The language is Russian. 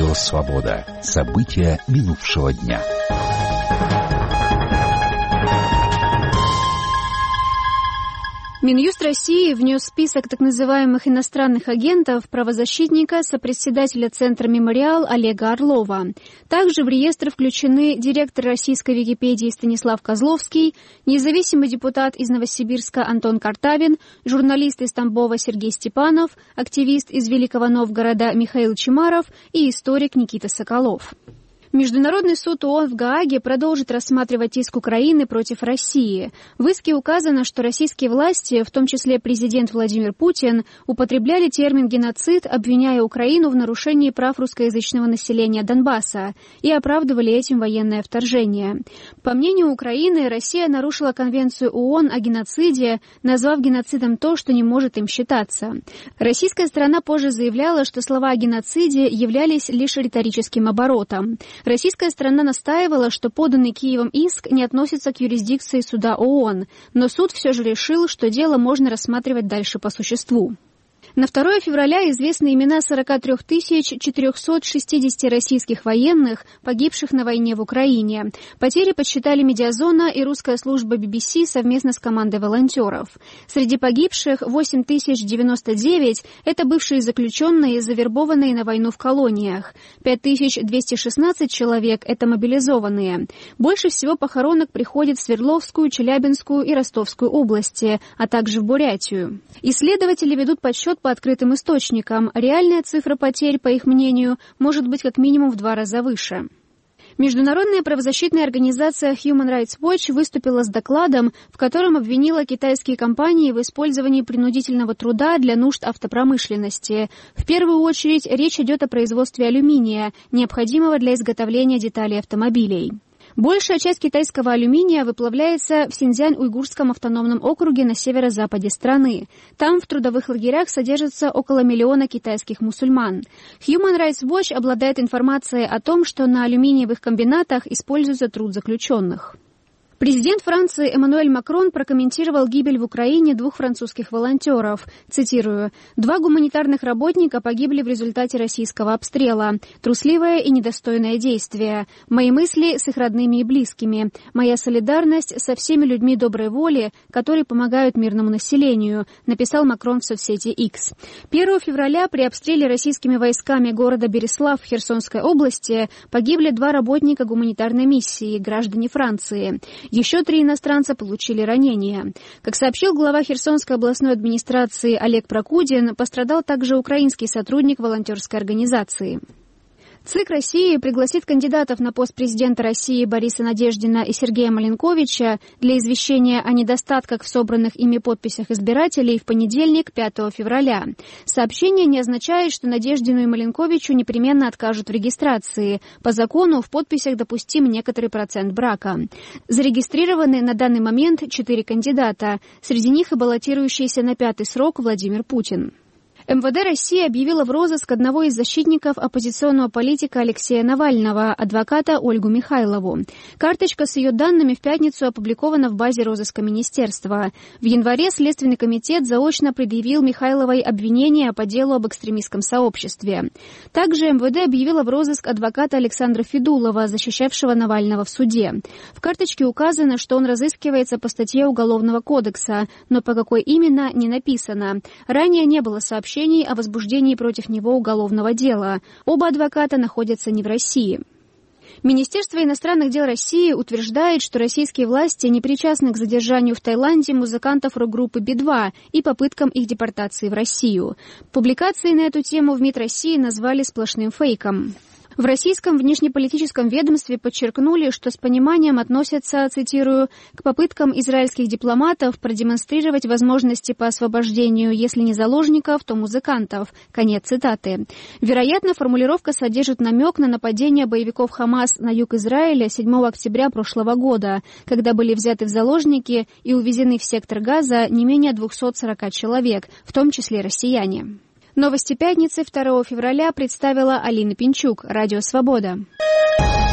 Радио «Свобода». События минувшего дня. Минюст России внес в список так называемых иностранных агентов правозащитника, сопредседателя Центра «Мемориал» Олега Орлова. Также в реестр включены директор российской Википедии Станислав Козловский, независимый депутат из Новосибирска Антон Картавин, журналист из Тамбова Сергей Степанов, активист из Великого Новгорода Михаил Чемаров и историк Никита Соколов. Международный суд ООН в Гааге продолжит рассматривать иск Украины против России. В иске указано, что российские власти, в том числе президент Владимир Путин, употребляли термин «геноцид», обвиняя Украину в нарушении прав русскоязычного населения Донбасса, и оправдывали этим военное вторжение. По мнению Украины, Россия нарушила Конвенцию ООН о геноциде, назвав геноцидом то, что не может им считаться. Российская сторона позже заявляла, что слова о геноциде являлись лишь риторическим оборотом. Российская сторона настаивала, что поданный Киевом иск не относится к юрисдикции суда ООН, но суд все же решил, что дело можно рассматривать дальше по существу. На 2 февраля известны имена 43 460 российских военных, погибших на войне в Украине. Потери подсчитали Медиазона и русская служба BBC совместно с командой волонтеров. Среди погибших 8099 – это бывшие заключенные, завербованные на войну в колониях. 5216 человек – это мобилизованные. Больше всего похоронок приходит в Свердловскую, Челябинскую и Ростовскую области, а также в Бурятию. Исследователи ведут подсчет по открытым источникам. Реальная цифра потерь, по их мнению, может быть как минимум в 2 раза выше. Международная правозащитная организация Human Rights Watch выступила с докладом, в котором обвинила китайские компании в использовании принудительного труда для нужд автопромышленности. В первую очередь речь идет о производстве алюминия, необходимого для изготовления деталей автомобилей. Большая часть китайского алюминия выплавляется в Синьцзянь-Уйгурском автономном округе на северо-западе страны. Там в трудовых лагерях содержится около 1 миллиона китайских мусульман. Human Rights Watch обладает информацией о том, что на алюминиевых комбинатах используется труд заключенных. Президент Франции Эммануэль Макрон прокомментировал гибель в Украине 2 французских волонтеров. Цитирую: «2 гуманитарных работника погибли в результате российского обстрела. Трусливое и недостойное действие. Мои мысли с их родными и близкими. Моя солидарность со всеми людьми доброй воли, которые помогают мирному населению», написал Макрон в соцсети X. 1 февраля при обстреле российскими войсками города Береслав в Херсонской области погибли 2 работника гуманитарной миссии, граждане Франции. Еще 3 иностранца получили ранения. Как сообщил глава Херсонской областной администрации Олег Прокудин, пострадал также украинский сотрудник волонтерской организации. ЦИК России пригласит кандидатов на пост президента России Бориса Надеждина и Сергея Маленковича для извещения о недостатках в собранных ими подписях избирателей в понедельник, 5 февраля. Сообщение не означает, что Надеждину и Маленковичу непременно откажут в регистрации. По закону в подписях допустим некоторый процент брака. Зарегистрированы на данный момент 4 кандидата. Среди них и баллотирующийся на 5-й срок Владимир Путин. МВД России объявила в розыск одного из защитников оппозиционного политика Алексея Навального, адвоката Ольгу Михайлову. Карточка с ее данными в пятницу опубликована в базе розыска министерства. В январе Следственный комитет заочно предъявил Михайловой обвинения по делу об экстремистском сообществе. Также МВД объявила в розыск адвоката Александра Федулова, защищавшего Навального в суде. В карточке указано, что он разыскивается по статье Уголовного кодекса, но по какой именно не написано. Ранее не было сообщений о возбуждении против него уголовного дела. Оба адвоката находятся не в России. Министерство иностранных дел России утверждает, что российские власти не причастны к задержанию в Таиланде музыкантов рок-группы Би-2 и попыткам их депортации в Россию. Публикации на эту тему в МИД России назвали сплошным фейком. В российском внешнеполитическом ведомстве подчеркнули, что с пониманием относятся, цитирую, к попыткам израильских дипломатов продемонстрировать возможности по освобождению, если не заложников, то музыкантов. Конец цитаты. Вероятно, формулировка содержит намек на нападение боевиков Хамас на юг Израиля 7 октября прошлого года, когда были взяты в заложники и увезены в сектор Газа не менее 240 человек, в том числе россияне. Новости пятницы 2 февраля представила Алина Пинчук, Радио «Свобода».